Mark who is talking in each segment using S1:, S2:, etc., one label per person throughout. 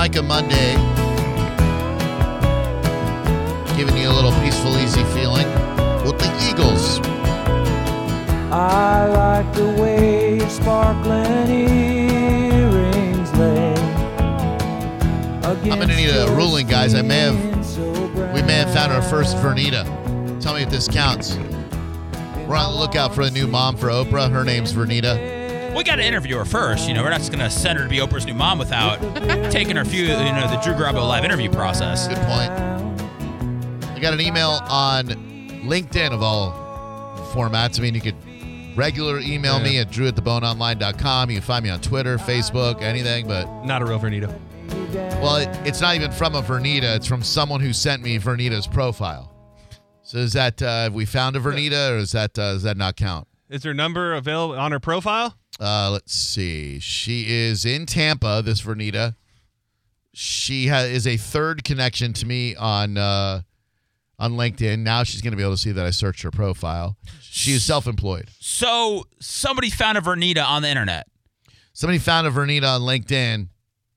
S1: Micah Monday. Giving you a little peaceful, easy feeling with the Eagles.
S2: I like the way your sparkling earrings lay.
S1: I'm going to need a ruling, guys. We may have found our first Vernita. Tell me if this counts. We're on the lookout for a new mom for Oprah. Her name's Vernita.
S3: We got to interview her first. We're not just going to send her to be Oprah's new mom without taking her through, the Drew Garabo live interview process.
S1: Good point. I got an email on LinkedIn of all formats. I mean, you could regular email me at drew@theboneonline.com. You can find me on Twitter, Facebook, anything, but
S4: Not a real Vernita.
S1: well, it's not even from a Vernita. It's from someone who sent me Vernita's profile. So is that have we found a Vernita, or does that not count?
S4: Is her number available on her profile?
S1: Let's see. She is in Tampa. This Vernita. She is a third connection to me on LinkedIn. Now she's going to be able to see that I searched her profile. She is self-employed.
S3: So somebody found a Vernita on the internet.
S1: Somebody found a Vernita on LinkedIn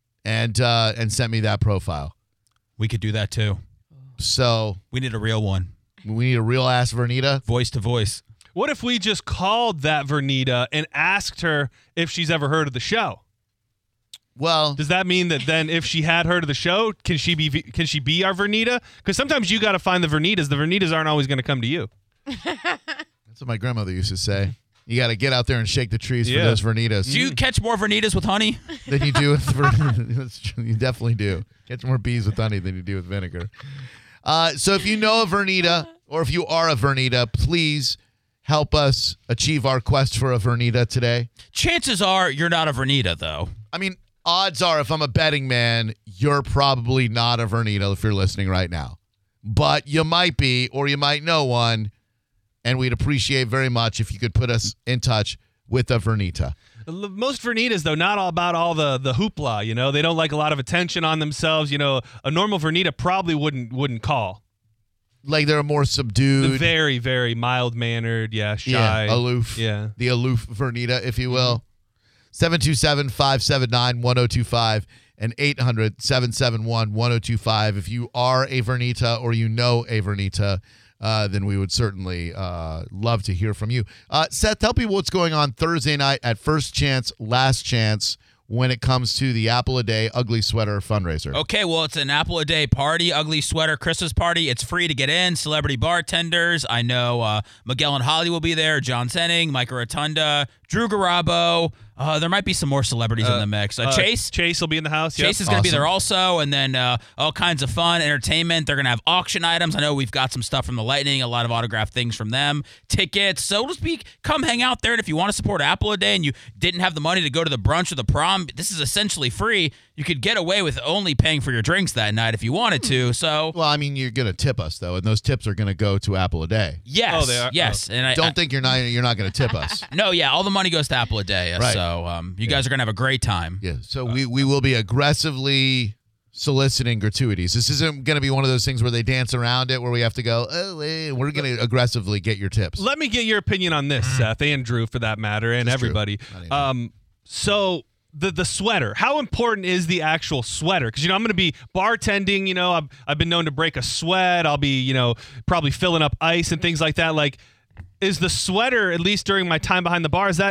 S1: and sent me that profile.
S3: We could do that too.
S1: So
S3: We need a real one.
S1: we need a real ass Vernita.
S3: Voice to voice.
S4: What if we just called that Vernita and asked her if she's ever heard of the show?
S1: Well,
S4: Does that mean that then if she had heard of the show, can she be our Vernita? Because sometimes you got to find the Vernitas. The Vernitas aren't always going to come to you.
S1: that's what my grandmother used to say. You got to get out there and shake the trees for
S4: Yeah.
S1: those Vernitas.
S3: Do you catch more Vernitas with honey?
S1: than you do with you definitely do. Catch more bees with honey than you do with vinegar. So if you know a Vernita, or if you are a Vernita, please help us achieve our quest for a Vernita today.
S3: Chances are you're not a Vernita, though.
S1: I mean, odds are, if I'm a betting man, you're probably not a Vernita if you're listening right now. But you might be, or you might know one, and we'd appreciate very much if you could put us in touch with a Vernita.
S4: Most Vernitas, though, not all about all the hoopla. They don't like a lot of attention on themselves. A normal Vernita probably wouldn't call.
S1: Like they're more subdued.
S4: Very, very mild-mannered, shy.
S1: Yeah, aloof.
S4: Yeah.
S1: The aloof Vernita, if you will. 727-579-1025 and 800-771-1025. If you are a Vernita or you know a Vernita, then we would certainly love to hear from you. Seth, tell people what's going on Thursday night at First Chance, Last Chance when it comes to the Apple a Day Ugly Sweater fundraiser.
S3: Okay, well, it's an Apple a Day party, ugly sweater Christmas party. It's free to get in. Celebrity bartenders. I know Miguel and Holly will be there. John Senning, Micah Rotunda, Drew Garabo. There might be some more celebrities in the mix. Chase.
S4: Chase will be in the house.
S3: Chase is going to be there also, and then all kinds of fun, entertainment. They're going to have auction items. I know we've got some stuff from the Lightning, a lot of autographed things from them, tickets. So to speak, come hang out there, and if you want to support Apple a Day and you didn't have the money to go to the brunch or the prom, this is essentially free. You could get away with only paying for your drinks that night if you wanted to. So,
S1: Well, I mean, you're going to tip us, though, and those tips are going to go to Apple a Day.
S3: yes,
S4: Oh, they are?
S3: yes. And
S1: Don't think you're not going to tip us.
S3: No, yeah, all the money goes to Apple a Day.
S1: Right.
S3: So you guys are going to have a great time.
S1: Yeah, so we will be aggressively soliciting gratuities. This isn't going to be one of those things where they dance around it, where we have to go, we're going to aggressively get your tips.
S4: Let me get your opinion on this, Seth, and Drew, for that matter, and
S1: It's
S4: everybody.
S1: true. Not even.
S4: So the sweater, how important is the actual sweater? Because, I'm going to be bartending, I've been known to break a sweat. I'll be, probably filling up ice and things like that. Like, is the sweater, at least during my time behind the bar, is that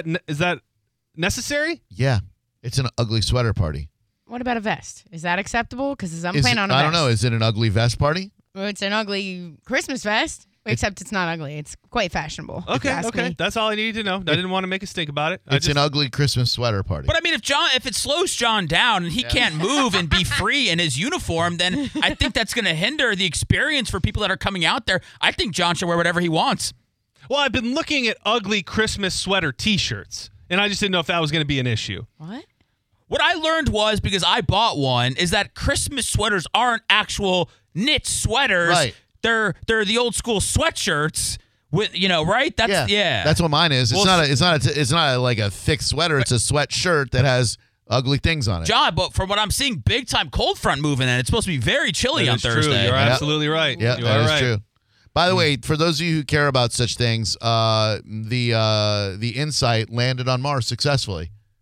S4: necessary?
S1: Yeah, it's an ugly sweater party.
S5: What about a vest? Is that acceptable? Because I'm planning on a
S1: I
S5: vest.
S1: don't know. Is it an ugly vest party?
S5: Well, it's an ugly Christmas vest, except it's not ugly. It's quite fashionable. if you ask me.
S4: That's all I needed to know. I didn't want to make a stink about it.
S1: It's an ugly Christmas sweater party.
S3: But I mean, if it slows John down and he can't move and be free in his uniform, then I think that's going to hinder the experience for people that are coming out there. I think John should wear whatever he wants.
S4: Well, I've been looking at ugly Christmas sweater T-shirts, and I just didn't know if that was going to be an issue.
S5: What?
S3: What I learned was, because I bought one, is that Christmas sweaters aren't actual knit sweaters.
S1: Right.
S3: They're the old school sweatshirts with, right? That's
S1: That's what mine is. It's not like a thick sweater. It's a sweatshirt that has ugly things on it.
S3: John, but from what I'm seeing, big time cold front moving in. It's supposed to be very chilly
S4: That
S3: on
S4: is true.
S3: Thursday.
S4: You're absolutely right.
S1: Yeah,
S4: you
S1: that
S4: are
S1: is
S4: right.
S1: true. By the way, for those of you who care about such things, the InSight landed on Mars successfully.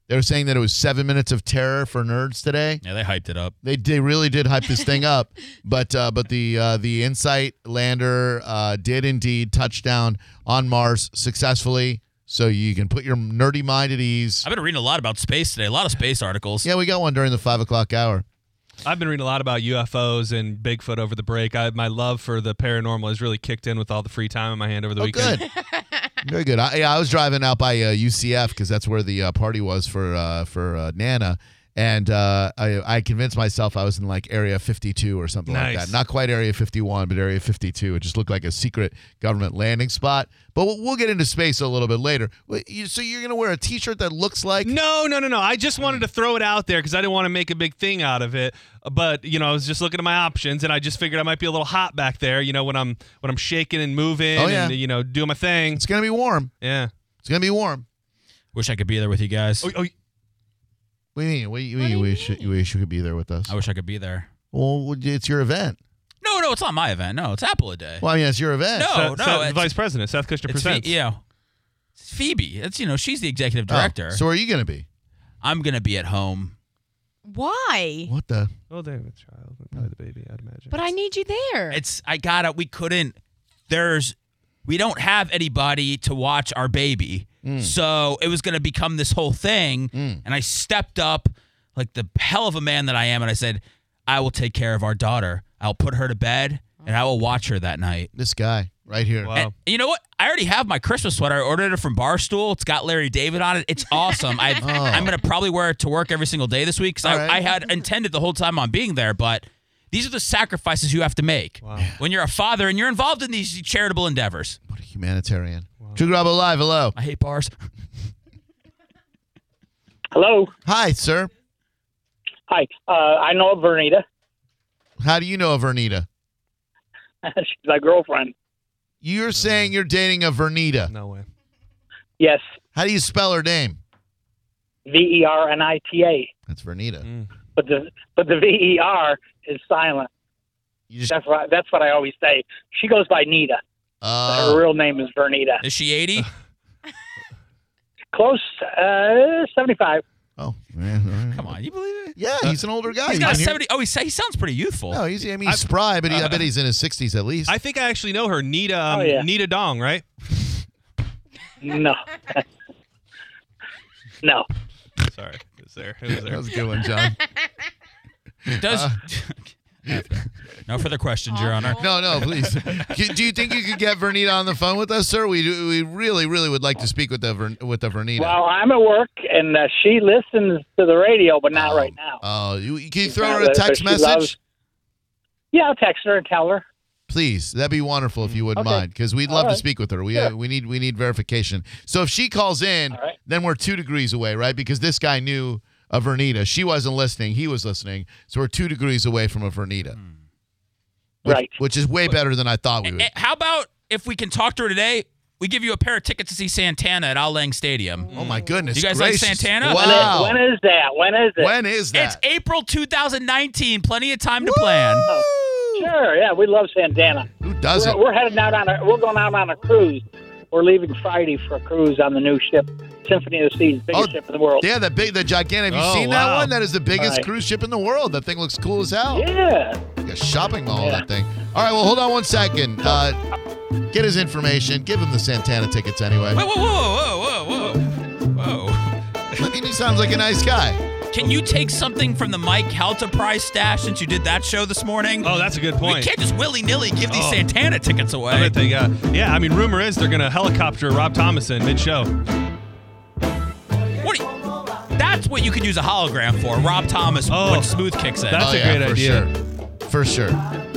S1: They were saying that it was 7 minutes of terror for nerds today.
S3: Yeah, they hyped it up.
S1: They really did hype this thing up, but the InSight lander did indeed touch down on Mars successfully. So you can put your nerdy mind at ease.
S3: I've been reading a lot about space today. A lot of space articles.
S1: Yeah, we got one during the 5 o'clock hour.
S4: I've been reading a lot about UFOs and Bigfoot over the break. My love for the paranormal has really kicked in with all the free time in my hand over the weekend.
S1: Good. Very good. I was driving out by UCF because that's where the party was for Nana. And I convinced myself I was in like Area 52 or something like
S4: Nice.
S1: that. Not quite Area 51, but Area 52. It just looked like a secret government landing spot. But we'll get into space a little bit later. So you're going to wear a T-shirt that looks like...
S4: No. I just wanted to throw it out there because I didn't want to make a big thing out of it. But I was just looking at my options, and I just figured I might be a little hot back there. When I'm shaking and moving,
S1: Oh, yeah.
S4: and doing my thing.
S1: It's going to be warm.
S4: Yeah.
S1: It's going to be warm.
S3: Wish I could be there with you guys.
S4: Oh,
S1: What do you mean? You wish you could be there with us?
S3: I wish I could be there.
S1: Well, it's your event.
S3: No, it's not my event. No, it's Apple a Day.
S1: Well, I mean, it's your event.
S3: No,
S4: Seth,
S3: it's-
S4: Vice President Seth Kushner
S3: It's
S4: presents.
S3: It's Phoebe. It's she's the executive
S1: Oh,
S3: director.
S1: so where are you going to be?
S3: I'm gonna be at home.
S5: Why?
S1: What the?
S4: Oh, there, the child, probably the baby, I'd imagine.
S5: But I need you there.
S3: We don't have anybody to watch our baby. So it was going to become this whole thing. And I stepped up like the hell of a man that I am. And I said, I will take care of our daughter. I'll put her to bed and I will watch her that night.
S1: This guy right here.
S4: Wow.
S3: And you know what? I already have my Christmas sweater. I ordered it from Barstool. It's got Larry David on it. It's awesome. I'm going to probably wear it to work every single day this week because
S1: All right.
S3: I had intended the whole time on being there. But these are the sacrifices you have to make when you're a father and you're involved in these charitable endeavors.
S1: What a humanitarian. Drew Garabo Live. Hello.
S3: I hate bars.
S6: Hello.
S1: Hi, sir.
S6: Hi. I know Vernita.
S1: How do you know a Vernita?
S6: She's my girlfriend.
S1: You're saying you're dating a Vernita.
S4: No way.
S6: Yes.
S1: How do you spell her name?
S6: Vernita.
S1: That's Vernita.
S6: But the VER is silent.
S1: You just
S6: That's what I always say. She goes by Nita. Her real name is Vernita.
S3: Is she 80?
S6: Close. 75.
S1: Oh, man.
S3: Come on, you believe it?
S1: Yeah, he's an older guy.
S3: He's
S1: You
S3: got a
S1: can hear-
S3: 70. Oh, he sounds pretty youthful.
S1: No, he's spry, but I bet he's in his 60s at least.
S4: I think I actually know her, Nita.
S6: yeah.
S4: Nita Dong, right?
S6: No. No.
S4: Sorry, it was there.
S1: That was a good one, John.
S3: Does no further questions, Your Honor.
S1: No, please. Do you think you could get Vernita on the phone with us, sir? We really, really would like to speak with the Vernita.
S6: Well, I'm at work, and she listens to the radio, but not right now.
S1: Oh, can you throw
S6: not
S1: her a
S6: with her.
S1: text
S6: She
S1: message?
S6: loves- Yeah, I'll text her and tell her.
S1: Please, that'd be wonderful if you wouldn't
S6: Okay.
S1: mind, because we'd love
S6: All
S1: to
S6: right.
S1: speak with her. We
S6: Sure.
S1: we need verification. So if she calls in,
S6: All right.
S1: then we're 2 degrees away, right? Because this guy knew a Vernita. She wasn't listening; he was listening. So we're 2 degrees away from a Vernita,
S6: Right.
S1: Which is way better than I thought we would.
S3: How about if we can talk to her today? We give you a pair of tickets to see Santana at Al Lang Stadium.
S1: Oh my goodness!
S3: You guys like
S1: gracious.
S3: Santana?
S1: Wow.
S6: When is that? When is it?
S1: When is that?
S3: It's April 2019. Plenty of time to plan.
S1: Woo!
S6: Sure, yeah, we love Santana.
S1: Who doesn't?
S6: We're heading out we're going out on a cruise. We're leaving Friday for a cruise on the new ship, Symphony of the Seas, biggest ship in the world.
S1: Yeah, the gigantic. Have you
S4: Oh,
S1: seen that
S4: wow.
S1: one? That is the biggest
S6: Right.
S1: cruise ship in the world. That thing looks cool as hell.
S6: Yeah.
S1: Like a shopping mall,
S6: Yeah.
S1: that thing. All right, well, hold on one second. Get his information. Give him the Santana tickets anyway.
S3: Whoa, whoa, whoa, whoa, whoa, whoa.
S1: I mean, he sounds like a nice guy.
S3: Can you take something from the Mike Halta prize stash since you did that show this morning?
S4: Oh, that's a good
S3: We
S4: point.
S3: can't just willy-nilly give these
S4: Oh.
S3: Santana tickets
S4: I
S3: away.
S4: bet they got. Yeah, I mean, rumor is they're gonna helicopter Rob Thomason mid-show.
S3: That's what you could use a hologram for. Rob Thomas
S4: Oh.
S3: when Smooth kicks in.
S4: That's a
S1: yeah,
S4: great
S1: for
S4: idea.
S1: Sure. For sure.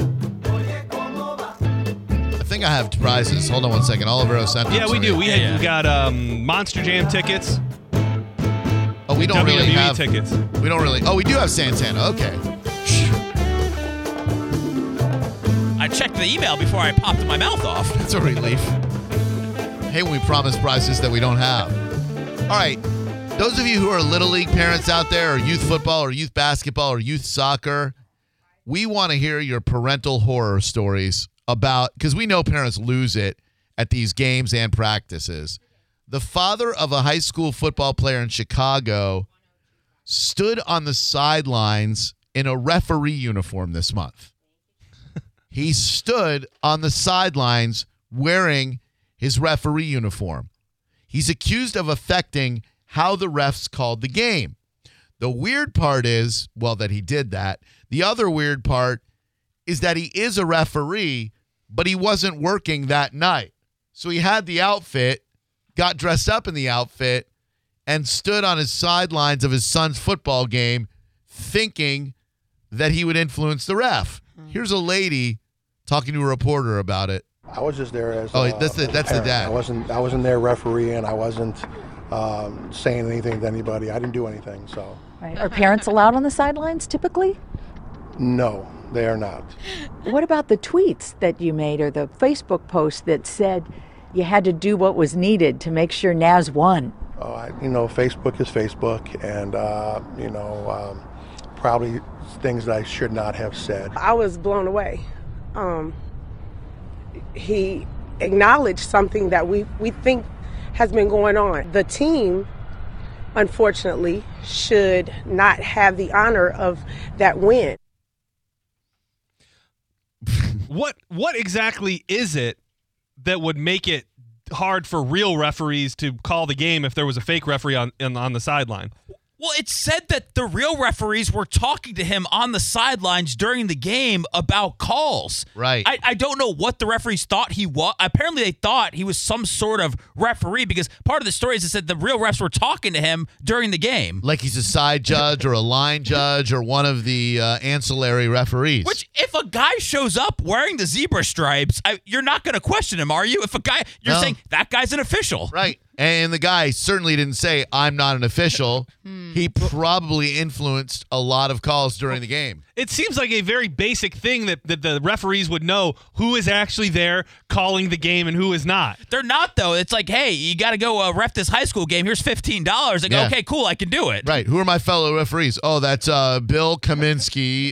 S1: I think I have prizes. Hold on one second. Oliver sent them
S4: Yeah, we
S1: to
S4: do.
S1: me.
S4: We got Monster Jam tickets.
S1: Oh, we don't really
S4: WWE
S1: have
S4: tickets.
S1: We don't really. Oh, we do have Santana. Okay.
S3: I checked the email before I popped my mouth off.
S1: That's a relief. Hey, when we promise prizes that we don't have. All right. Those of you who are Little League parents out there, or youth football, or youth basketball, or youth soccer, we want to hear your parental horror stories about, because we know parents lose it at these games and practices. The father of a high school football player in Chicago stood on the sidelines in a referee uniform this month. He stood on the sidelines wearing his referee uniform. He's accused of affecting how the refs called the game. The weird part is, well, that he did that. The other weird part is that he is a referee, but he wasn't working that night. So he had the outfit, got dressed up in the outfit, and stood on his sidelines of his son's football game thinking that he would influence the ref. Here's a lady talking to a reporter about it.
S7: I was just there as
S1: that's the dad.
S7: I wasn't there refereeing. I wasn't saying anything to anybody. I didn't do anything. So.
S8: Right. Are parents allowed on the sidelines typically?
S7: No, they are not.
S8: What about the tweets that you made or the Facebook post that said you had to do what was needed to make sure Naz won?
S7: Facebook is Facebook, and probably things that I should not have said.
S9: I was blown away. He acknowledged something that we think has been going on. The team, unfortunately, should not have the honor of that win.
S4: What exactly is it that would make it hard for real referees to call the game if there was a fake referee on the sideline?
S3: Well, it said that the real referees were talking to him on the sidelines during the game about calls.
S1: Right.
S3: I don't know what the referees thought he was. Apparently, they thought he was some sort of referee because part of the story is it said the real refs were talking to him during the game.
S1: Like he's a side judge or a line judge or one of the ancillary referees.
S3: Which, if a guy shows up wearing the zebra stripes, you're not going to question him, are you? If a guy, you're saying that guy's an official.
S1: Right. And the guy certainly didn't say, I'm not an official. He probably influenced a lot of calls during the game.
S4: It seems like a very basic thing that the referees would know who is actually there calling the game and who is not.
S3: They're not, though. It's like, hey, you got to go ref this high school game. Here's $15. I go, okay, cool, I can do it.
S1: Right. Who are my fellow referees? Oh, that's Bill Kaminsky.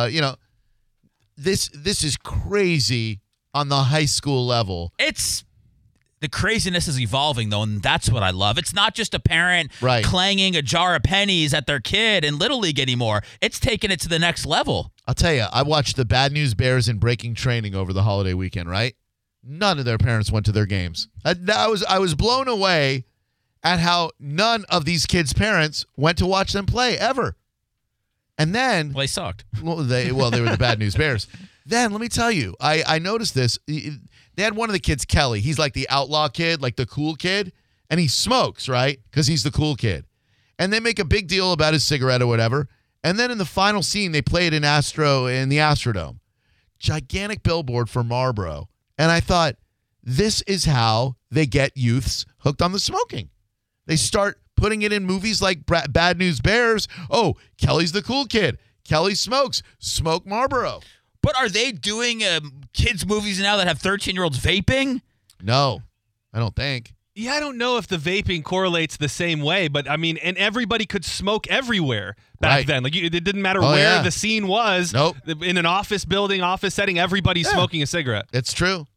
S1: This is crazy on the high school level.
S3: The craziness is evolving, though, and that's what I love. It's not just a parent
S1: right.
S3: clanging a jar of pennies at their kid in Little League anymore. It's taking it to the next level.
S1: I'll tell you, I watched the Bad News Bears in breaking training over the holiday weekend, right? None of their parents went to their games. I was blown away at how none of these kids' parents went to watch them play, ever. And then...
S3: Well, they sucked.
S1: Well, they were the Bad News Bears. Then, let me tell you, I noticed this. They had one of the kids, Kelly. He's like the outlaw kid, like the cool kid. And he smokes, right? Because he's the cool kid. And they make a big deal about his cigarette or whatever. And then in the final scene, they play it in the Astrodome. Gigantic billboard for Marlboro. And I thought, this is how they get youths hooked on the smoking. They start putting it in movies like Bad News Bears. Oh, Kelly's the cool kid. Kelly smokes. Smoke Marlboro.
S3: But are they doing kids' movies now that have 13-year-olds vaping?
S1: No, I don't think.
S4: Yeah, I don't know if the vaping correlates the same way, but I mean, and everybody could smoke everywhere back then. Like it didn't matter where the scene was.
S1: Nope.
S4: In an office building, office setting, everybody's smoking a cigarette.
S1: It's true.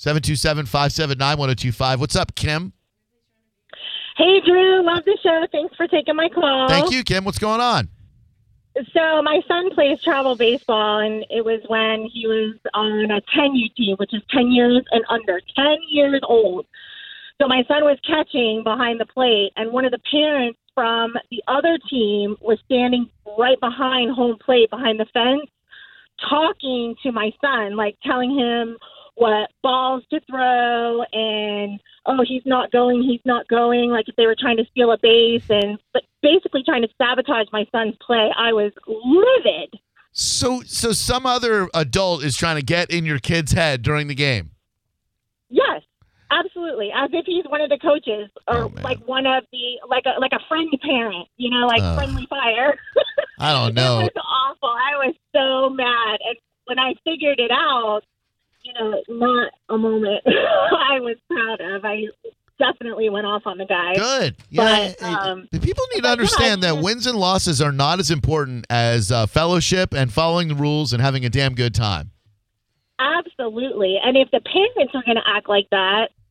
S1: 727-579-1025. What's up, Kim?
S10: Hey, Drew. Love the show. Thanks for taking my call.
S1: Thank you, Kim. What's going on?
S10: So my son plays travel baseball, and it was when he was on a 10U team, which is 10 years and under, 10 years old. So my son was catching behind the plate, and one of the parents from the other team was standing right behind home plate, behind the fence, talking to my son, like telling him what balls to throw and, oh, he's not going, like if they were trying to steal a base, and but basically trying to sabotage my son's play. I was livid.
S1: So some other adult is trying to get in your kid's head during the game?
S10: Yes, absolutely. As if he's one of the coaches or like one of the, like a friend parent, friendly fire.
S1: I don't know.
S10: It was awful. I was so mad. And when I figured it out, not a moment I was proud of. I definitely went off on the guy.
S1: Good. Yeah. But, people need to understand that wins and losses are not as important as fellowship and following the rules and having a damn good time.
S10: Absolutely. And if the parents are going to act like that,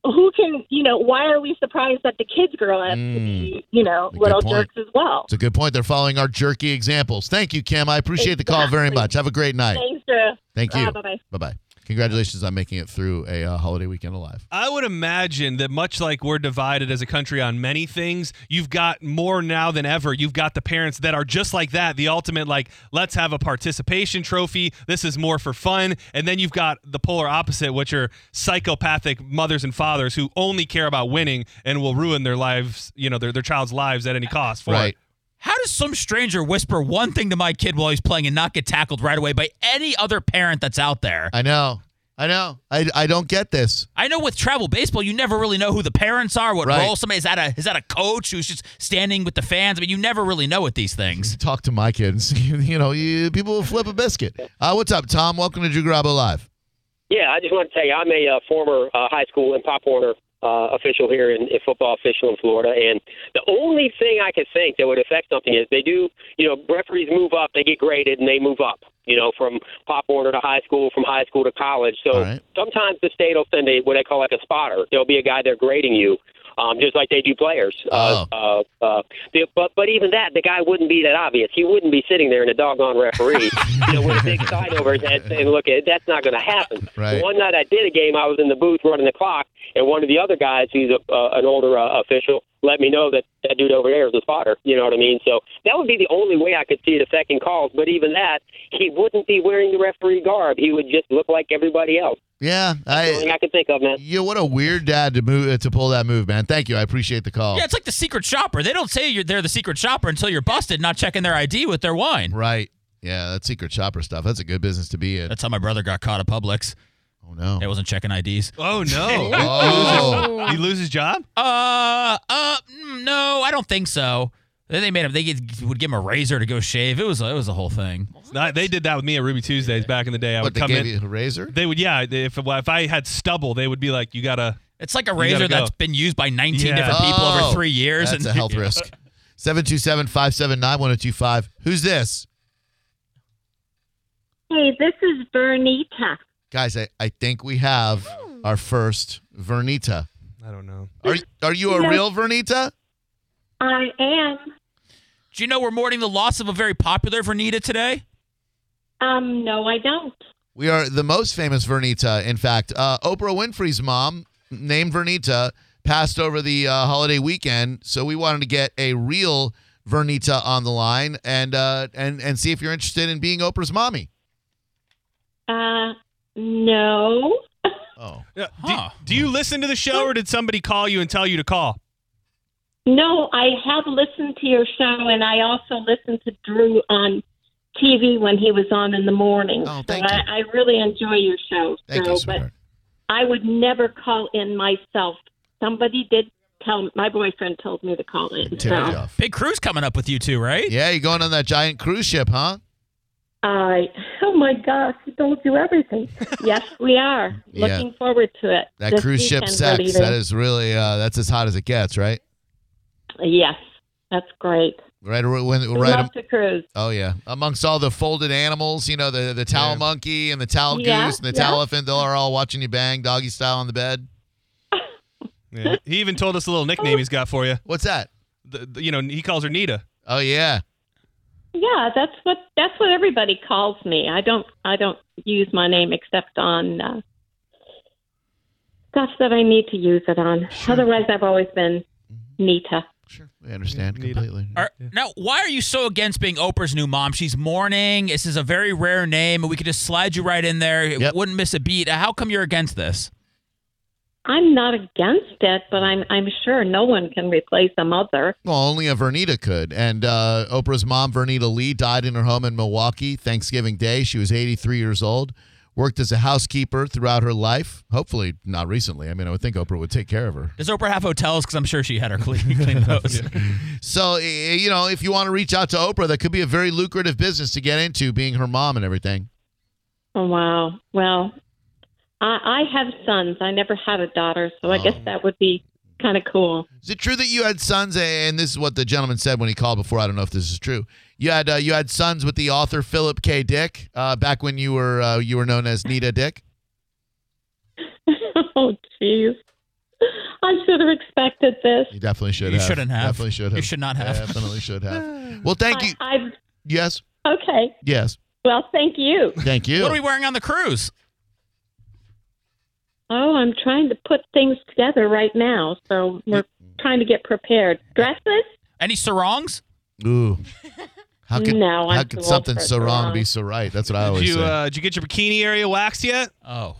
S10: who can, why are we surprised that the kids grow up to be, little
S1: point.
S10: jerks as well?
S1: It's a good point. They're following our jerky examples. Thank you, Kim. I appreciate the call very much. Have a great night.
S10: Thanks, Drew.
S1: Thank you.
S10: Bye-bye.
S1: Bye-bye. Congratulations on making it through a holiday weekend alive.
S4: I would imagine that much like we're divided as a country on many things, you've got more now than ever. You've got the parents that are just like that, the ultimate, like, let's have a participation trophy. This is more for fun. And then you've got the polar opposite, which are psychopathic mothers and fathers who only care about winning and will ruin their lives, their child's lives at any cost for it.
S3: How does some stranger whisper one thing to my kid while he's playing and not get tackled right away by any other parent that's out there?
S1: I know. I don't get this.
S3: I know with travel baseball, you never really know who the parents are, what
S1: Right.
S3: role somebody is that a coach who's just standing with the fans? I mean, you never really know with these things.
S1: Talk to my kids. People will flip a biscuit. What's up, Tom? Welcome to Drew Garabo Live.
S11: Yeah, I just want to tell you, I'm a former high school and Pop Warner official here in football official in Florida, and the only thing I could think that would affect something is they do, referees move up, they get graded, and they move up, from Pop Warner to high school, from high school to college. So sometimes the state will send what they call like a spotter. There'll be a guy there grading you. Just like they do players. But even that, the guy wouldn't be that obvious. He wouldn't be sitting there in a doggone referee, with a big sign over his head saying, look, that's not going to happen.
S1: Right.
S11: One night I did a game, I was in the booth running the clock, and one of the other guys, who's an older official, let me know that dude over there is a spotter. You know what I mean? So that would be the only way I could see it affecting calls. But even that, he wouldn't be wearing the referee garb. He would just look like everybody else.
S1: Yeah,
S11: That's the only thing I can think of, man.
S1: What a weird dad to pull that move, man. Thank you. I appreciate the call.
S3: Yeah, it's like the secret shopper. They don't say they're the secret shopper until you're busted not checking their ID with their wine.
S1: Right. Yeah, that secret shopper stuff. That's a good business to be in.
S3: That's how my brother got caught at Publix.
S1: Oh, no.
S3: He wasn't checking IDs.
S4: Oh, no.
S1: Oh.
S4: He lose his job?
S3: No, I don't think so. Then they made him. Would give him a razor to go shave. It was a whole thing.
S4: They did that with me at Ruby Tuesdays back in the day. I would
S1: They
S4: come
S1: gave
S4: in.
S1: you a razor?
S4: They would, yeah. If I had stubble, they would be like, "You gotta."
S3: It's like a
S4: You
S3: razor
S4: gotta go.
S3: that's been used by 19
S4: Yeah.
S3: different people over 3 years.
S1: That's a health risk. 727-579-1025. Who's this?
S10: Hey, this is Vernita.
S1: Guys, I think we have our first Vernita.
S4: I don't know.
S1: Are you a real Vernita?
S10: I am.
S3: Do you know we're mourning the loss of a very popular Vernita today?
S10: No, I don't.
S1: We are the most famous Vernita. In fact, Oprah Winfrey's mom, named Vernita, passed over the holiday weekend. So we wanted to get a real Vernita on the line and see if you're interested in being Oprah's mommy.
S10: No.
S1: Oh.
S4: Yeah. Do you listen to the show, or did somebody call you and tell you to call?
S10: No, I have listened to your show, and I also listened to Drew on TV when he was on in the morning.
S1: Oh,
S10: so
S1: thank you.
S10: I really enjoy your show.
S1: Thank you, sweetheart.
S10: But I would never call in myself. Somebody did tell my boyfriend told me to call in.
S1: Tip you off.
S3: Big cruise coming up with you two, right?
S1: Yeah, you're going on that giant cruise ship, huh?
S10: Oh my gosh, he told you everything. Yes, we are.
S1: Yeah.
S10: Looking forward to it.
S1: That
S10: This
S1: cruise ship
S10: weekend we're
S1: sex,
S10: leaving.
S1: that is really, that's as hot as it gets, right?
S10: Yes, that's great.
S1: Right,
S10: We
S1: right.
S10: love to cruise.
S1: Oh yeah, amongst all the folded animals, the towel monkey and the towel
S10: Yeah,
S1: goose and the
S10: yeah.
S1: towel elephant, they're all watching you bang doggy style on the bed.
S4: Yeah. He even told us a little nickname he's got for you.
S1: What's that?
S4: He calls her Nita.
S1: Oh yeah.
S10: Yeah, that's what everybody calls me. I don't use my name except on stuff that I need to use it on. Otherwise, I've always been Nita.
S1: Sure, I understand completely.
S3: Now, why are you so against being Oprah's new mom? She's mourning. This is a very rare name, and we could just slide you right in there. It wouldn't miss a beat. How come you're against this?
S10: I'm not against it, but I'm sure no one can replace a mother.
S1: Well, only a Vernita could. And Oprah's mom, Vernita Lee, died in her home in Milwaukee Thanksgiving Day. She was 83 years old. Worked as a housekeeper throughout her life. Hopefully not recently. I mean, I would think Oprah would take care of her.
S3: Does Oprah have hotels? Because I'm sure she had her clean those.
S1: So, if you want to reach out to Oprah, that could be a very lucrative business to get into, being her mom and everything.
S10: Oh, wow. Well, I have sons. I never had a daughter, so I guess that would be kind of cool.
S1: Is it true that you had sons? And this is what the gentleman said when he called before. I don't know if this is true. You had sons with the author Philip K. Dick back when you were known as Nita Dick.
S10: Oh, jeez.
S12: I should have expected this.
S1: You definitely should
S3: You
S1: have.
S3: shouldn't have.
S1: Definitely should have.
S3: You should not have.
S1: Definitely should have. Well, thank you. Yes.
S12: Okay.
S1: Yes.
S12: Well, thank you.
S1: Thank you.
S3: What are we wearing on the cruise?
S12: Oh, I'm trying to put things together right now, so we're trying to get prepared. Dresses?
S3: Any sarongs?
S1: Ooh. How could,
S12: No, I'm
S1: how
S12: too
S1: could
S12: old
S1: something
S12: for
S1: so wrong be
S12: sarong.
S1: so right? That's what I always say.
S4: Did you get your bikini area waxed yet?
S3: Oh.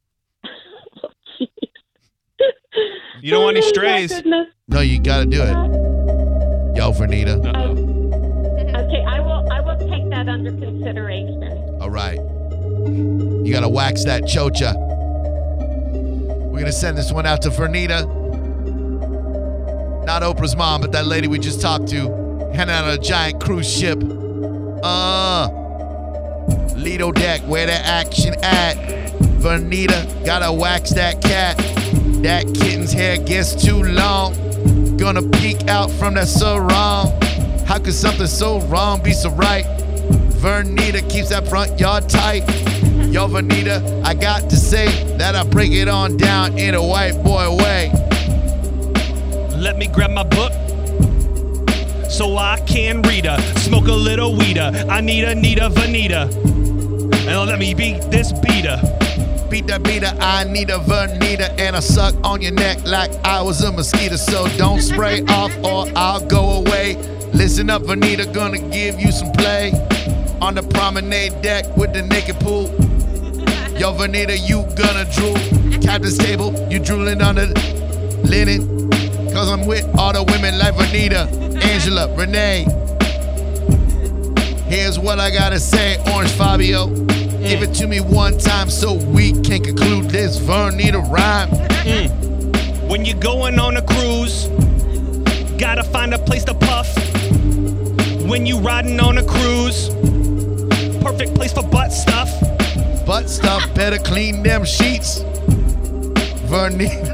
S4: You don't want any
S12: Oh, my
S4: strays.
S12: goodness.
S1: No, you got to do it. Yo, Vernita.
S12: Okay, I will take that under consideration.
S1: All right. You got to wax that chocha. We're going to send this one out to Vernita. Not Oprah's mom, but that lady we just talked to. Heading out on a giant cruise ship. Lido deck, where the action at? Vernita, gotta wax that cat. That kitten's hair gets too long. Gonna peek out from that sarong. How could something so wrong be so right? Vernita keeps that front yard tight. Yo, Vernita, I got to say that I break it on down in a white boy way.
S4: Let me grab my book so I can read her. Smoke a little weeder. I need a Vernita. And let me beat this beater.
S1: Beat that beater, I need a Vernita. And I suck on your neck like I was a mosquito. So don't spray off or I'll go away. Listen up, Vernita, gonna give you some play. On the promenade deck with the naked pool. Yo, Vernita, you gonna drool. Captain's table, you drooling on the linen. Cause I'm with all the women like Vernita, Angela, Renee. Here's what I gotta say, Orange Fabio. Give it to me one time so we can conclude this Vernita rhyme.
S4: When you're going on a cruise, gotta find a place to puff. When you riding on a cruise, perfect place for butt stuff.
S1: Butt stuff, better clean them sheets. Vernita.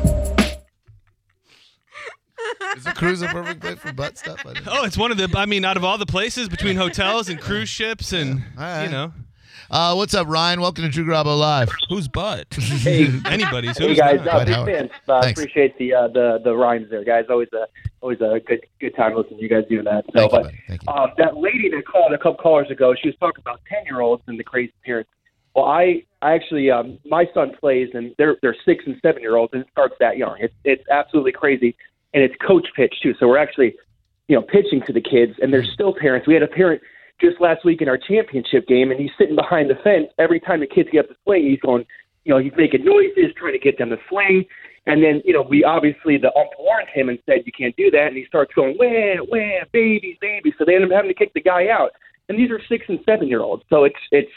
S1: Is a cruise a perfect place for butt stuff?
S4: Oh, it's one of the, out of all the places between hotels and cruise ships and, you know.
S1: What's up, Ryan? Welcome to Drew Garabo Live.
S3: Whose butt?
S13: Hey,
S4: anybody's.
S13: Hey guys,
S1: Dwight
S13: big
S1: Howard.
S13: fans.
S1: Thanks.
S13: Appreciate the rhymes there, guys. Always a good time listening to you guys doing that. So,
S1: Thank you,
S13: but
S1: buddy. Thank
S13: that lady that called a couple callers ago, she was talking about 10-year-olds and the crazy parents. Well, I actually, my son plays, and they're 6 and 7-year-olds, and it starts that young. It's absolutely crazy, and it's coach pitch too. So we're actually, pitching to the kids, and there's still parents. We had a parent just last week in our championship game, and he's sitting behind the fence. Every time the kids get up to swing, he's going, he's making noises, trying to get them to swing. And then, we obviously, the ump warned him and said, you can't do that. And he starts going, wah, babies. So they end up having to kick the guy out. And these are 6 and 7-year-olds. So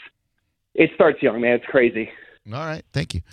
S13: it starts young, man. It's crazy.
S1: All right. Thank you.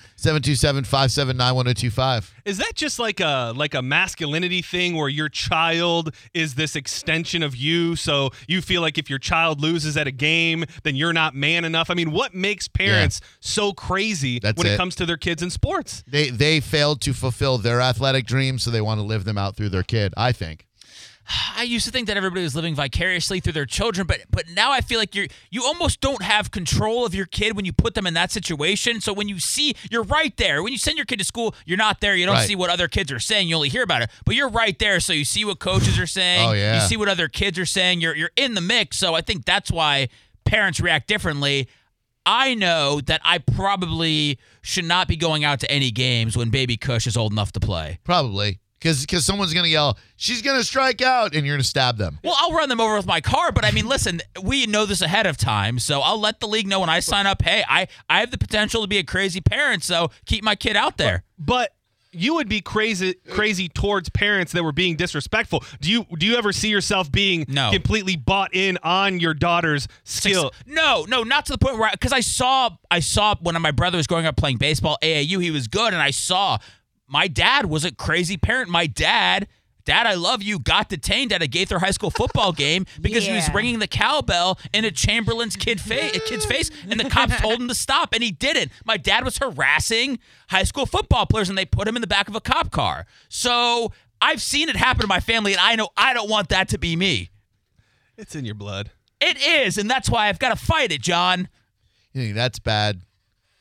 S1: 727-579-1025.
S4: Is that just like a masculinity thing where your child is this extension of you, so you feel like if your child loses at a game, then you're not man enough? I mean, what makes parents so crazy when it comes to their kids in sports?
S1: They failed to fulfill their athletic dreams, so they want to live them out through their kid, I think.
S3: I used to think that everybody was living vicariously through their children, but now I feel like you almost don't have control of your kid when you put them in that situation. So when you see, you're right there. When you send your kid to school, you're not there. You don't see what other kids are saying. You only hear about it, but you're right there. So you see what coaches are saying.
S1: Oh, yeah.
S3: You see what other kids are saying. You're in the mix. So I think that's why parents react differently. I know that I probably should not be going out to any games when baby Kush is old enough to play.
S1: Probably. Because someone's going to yell, she's going to strike out, and you're going to stab them.
S3: Well, I'll run them over with my car, but I mean, listen, we know this ahead of time, so I'll let the league know when I sign up, hey, I have the potential to be a crazy parent, so keep my kid out there.
S4: But you would be crazy towards parents that were being disrespectful. Do you ever see yourself being completely bought in on your daughter's skill?
S3: No, not to the point where, because I saw when my brother was growing up playing baseball, AAU, he was good, and I saw my dad was a crazy parent. My dad, I love you, got detained at a Gaither High School football game because he was ringing the cowbell in a Chamberlain's kid's face, and the cops told him to stop, and he didn't. My dad was harassing high school football players, and they put him in the back of a cop car. So I've seen it happen to my family, and I know I don't want that to be me.
S4: It's in your blood.
S3: It is, and that's why I've got to fight it, John.
S1: You think that's bad?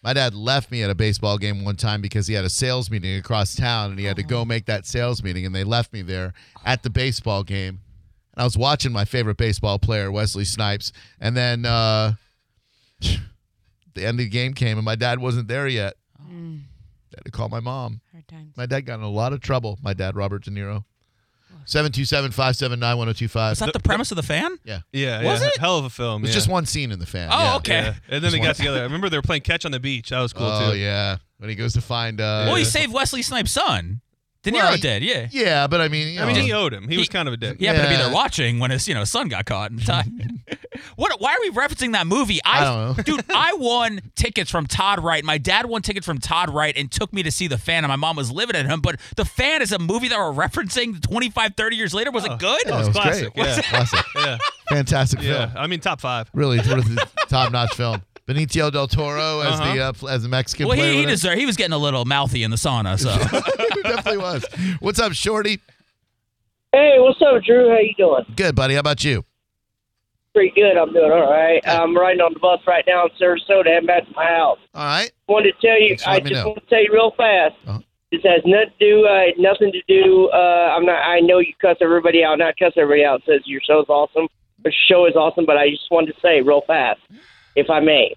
S1: My dad left me at a baseball game one time because he had a sales meeting across town, and he had to go make that sales meeting, and they left me there at the baseball game. And I was watching my favorite baseball player, Wesley Snipes, and then the end of the game came, and my dad wasn't there yet. I had to call my mom.
S5: Hard times.
S1: My dad got in a lot of trouble. My dad, Robert De Niro. 727-579-1025.
S3: Is that the premise of The Fan?
S1: Yeah.
S4: Yeah.
S3: Was it?
S4: Hell of a film.
S1: It was
S4: yeah.
S1: just one scene in The Fan.
S3: Oh,
S1: yeah.
S3: okay.
S4: Yeah. And then they got together. I remember they were playing catch on the beach. That was cool,
S1: Oh,
S4: too.
S1: yeah. When he goes to find...
S3: Well, he saved Wesley Snipes' son. De Niro
S1: Well,
S3: did, yeah.
S1: Yeah, but I mean... you
S4: I mean,
S1: know,
S4: he owed him. He was kind of a dick.
S3: He happened to be
S1: Yeah.
S3: there watching when his son got caught in time. Why are we referencing that movie?
S1: I don't know.
S3: Dude, I won tickets from Todd Wright. My dad won tickets from Todd Wright and took me to see The Fan, and my mom was livid at him. But The Fan is a movie that we're referencing 25, 30 years later. Was it good?
S1: Yeah, it was
S4: classic.
S1: great.
S4: Yeah.
S1: Classic.
S4: Yeah.
S1: Fantastic
S4: Yeah.
S1: film.
S4: I mean, top 5.
S1: Really, top-notch film. Benicio del Toro as the Mexican
S3: Well,
S1: player.
S3: he
S1: with it.
S3: deserved. He was getting a little mouthy in the sauna, so.
S1: He definitely was. What's up, Shorty?
S14: Hey, what's up, Drew? How you doing?
S1: Good, buddy. How about you?
S14: Pretty good. I'm doing all right. I'm riding on the bus right now in Sarasota, heading back to my house.
S1: All right.
S14: Wanted to tell you.
S1: Thanks for
S14: I
S1: letting me
S14: just
S1: know.
S14: want to tell you real fast.
S1: Uh-huh.
S14: This has nothing to do. I'm not. I know you cuss everybody out. Not cuss everybody out. Says your show's awesome. Your show is awesome. But I just wanted to say real fast, if I may.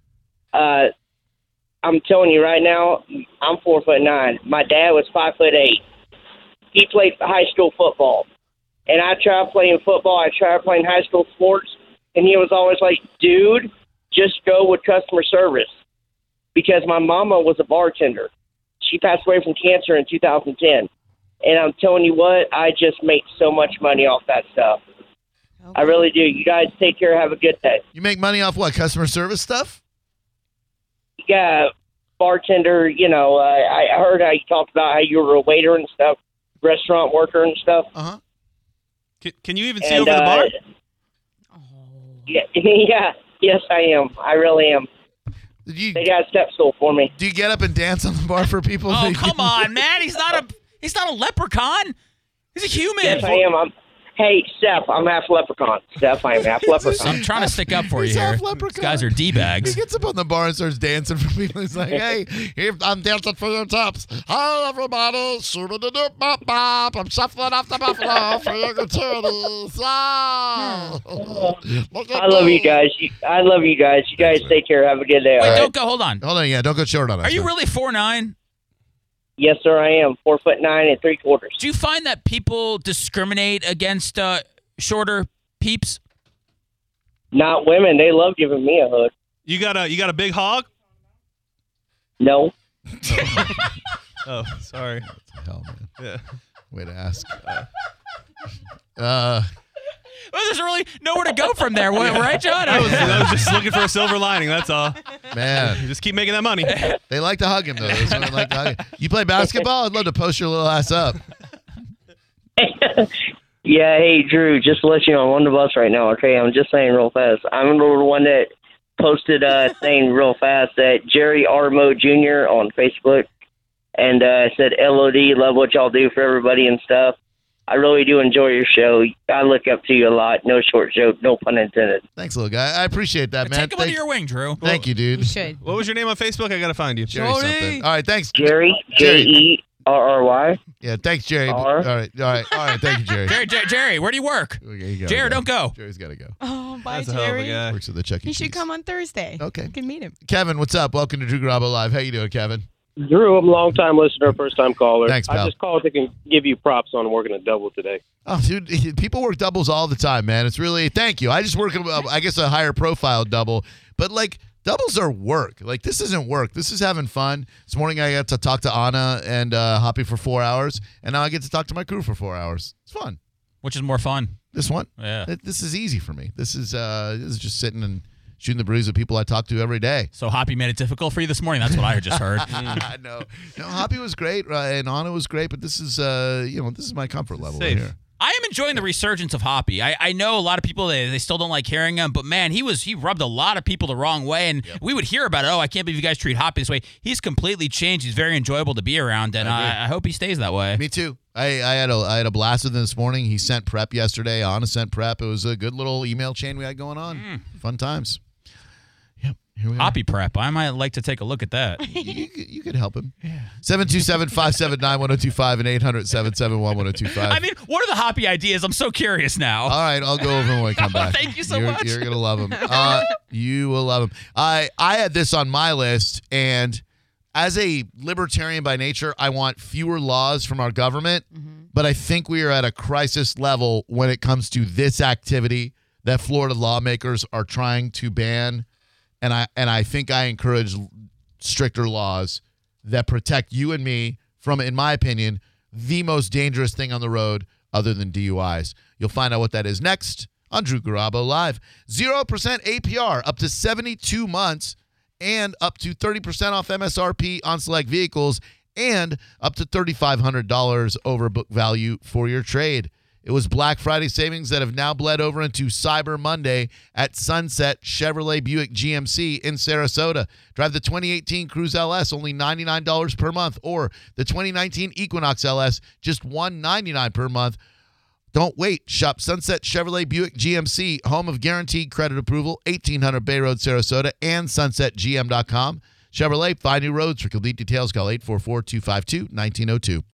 S14: I'm telling you right now. I'm 4'9". My dad was 5'8". He played high school football. And I tried playing football. I tried playing high school sports. And he was always like, dude, just go with customer service. Because my mama was a bartender. She passed away from cancer in 2010. And I'm telling you what, I just make so much money off that stuff. Okay. I really do. You guys take care. Have a good day.
S1: You make money off what? Customer service stuff?
S14: Yeah, bartender, I heard how you talked about how you were a waiter and stuff, restaurant worker and stuff.
S1: Uh-huh.
S4: Can you even see over the bar?
S14: Yeah, yes, I am. I really am. They got a step stool for me.
S1: Do you get up and dance on the bar for people?
S3: Oh, come on, man. He's not a leprechaun. He's a human.
S14: Yes, I am. Hey, Steph, I'm half leprechaun. Steph, I'm half leprechaun.
S3: I'm trying to stick up for you
S1: He's
S3: here.
S1: half leprechaun.
S3: These guys are D-bags.
S1: He gets up on the bar and starts dancing for people. He's like, hey, I'm dancing for your tops. Hi, everybody. Shoo-ba-da-doo-bop-bop. I'm shuffling off the buffalo for your gratuities. Ah.
S14: I love you guys. I love you guys. You guys take care. Have a good day.
S3: Wait,
S14: all right?
S3: don't go. Hold on.
S1: Hold on. Yeah, don't go short on us.
S3: Are you
S1: man.
S3: really 4'9"?
S14: Yes, sir, I am. 4'9" and 3/4.
S3: Do you find that people discriminate against shorter peeps?
S14: Not women. They love giving me a hug.
S4: You got a big hog?
S14: No.
S4: Oh, sorry.
S1: What the hell, man?
S4: Yeah.
S1: Way to ask.
S3: Well, there's really nowhere to go from there, right, John?
S4: I was just looking for a silver lining. That's all.
S1: Man.
S4: You just keep making that money.
S1: They like to hug him, though. Those women like to hug him. You play basketball? I'd love to post your little ass up.
S14: Yeah, hey, Drew, just to let you know, I'm on the bus right now, okay? I'm just saying real fast. I'm the one that posted a thing real fast that Jerry Armo Jr. on Facebook and said, LOD, love what y'all do for everybody and stuff. I really do enjoy your show. I look up to you a lot. No short joke, no pun intended.
S1: Thanks, little guy. I appreciate that, man.
S3: Take him under your wing, Drew.
S1: Thank you, dude.
S5: You should.
S4: What was your name on Facebook? I got to find you.
S1: Jerry something. All right, thanks.
S14: Jerry, Jerry.
S1: Yeah, thanks, Jerry.
S14: R.
S1: All right. Thank you, Jerry.
S3: Jerry, where do you work?
S1: Okay, you
S3: Jerry, don't go.
S1: Jerry's got to go.
S5: Oh, bye,
S4: That's a hell of a
S5: Jerry.
S4: guy.
S1: Works at the Chuck E.
S5: He should
S1: Cheese.
S5: come on Thursday.
S1: Okay.
S5: You can meet him.
S1: Kevin, what's up? Welcome to Drew Garabo Live. How you doing, Kevin?
S15: Drew, I'm a long-time listener, first-time caller.
S1: Thanks, pal.
S15: I just called to give you props on working a double today.
S1: Oh, dude, people work doubles all the time, man. It's really, thank you. I just work, I guess, a higher profile double. But, like, doubles are work. Like, this isn't work. This is having fun. This morning I got to talk to Anna and Hoppy for 4 hours. And now I get to talk to my crew for 4 hours. It's fun.
S3: Which is more fun?
S1: This one?
S3: Yeah.
S1: This is easy for me. This is just sitting and shooting the breeze with people I talk to every day.
S3: So Hoppy made it difficult for you this morning? That's what I just heard.
S1: No, Hoppy was great, and Anna was great, but this is, this is my comfort level right here.
S3: I am enjoying the resurgence of Hoppy. I know a lot of people, they still don't like hearing him, but man, he rubbed a lot of people the wrong way, and we would hear about it. Oh, I can't believe you guys treat Hoppy this way. He's completely changed. He's very enjoyable to be around, and I hope he stays that way.
S1: Me too. I had a blast with him this morning. He sent prep yesterday. Anna sent prep. It was a good little email chain we had going on. Fun times.
S3: Hoppy prep. I might like to take a look at that.
S1: You could help him. 727-579-1025 and 800-771-1025.
S3: I mean, what are the hoppy ideas? I'm so curious now.
S1: All right, I'll go over them when we come back.
S3: Thank you so much.
S1: You're going to love them. You will love them. I had this on my list, and as a libertarian by nature, I want fewer laws from our government, but I think we are at a crisis level when it comes to this activity that Florida lawmakers are trying to ban. And I think I encourage stricter laws that protect you and me from, in my opinion, the most dangerous thing on the road other than DUIs. You'll find out what that is next on Drew Garabo Live. 0% APR up to 72 months and up to 30% off MSRP on select vehicles and up to $3,500 over book value for your trade. It was Black Friday savings that have now bled over into Cyber Monday at Sunset Chevrolet Buick GMC in Sarasota. Drive the 2018 Cruze LS, only $99 per month, or the 2019 Equinox LS, just $199 per month. Don't wait. Shop Sunset Chevrolet Buick GMC, home of guaranteed credit approval, 1800 Bay Road, Sarasota, and sunsetgm.com. Chevrolet, find new roads. For complete details, call 844-252-1902.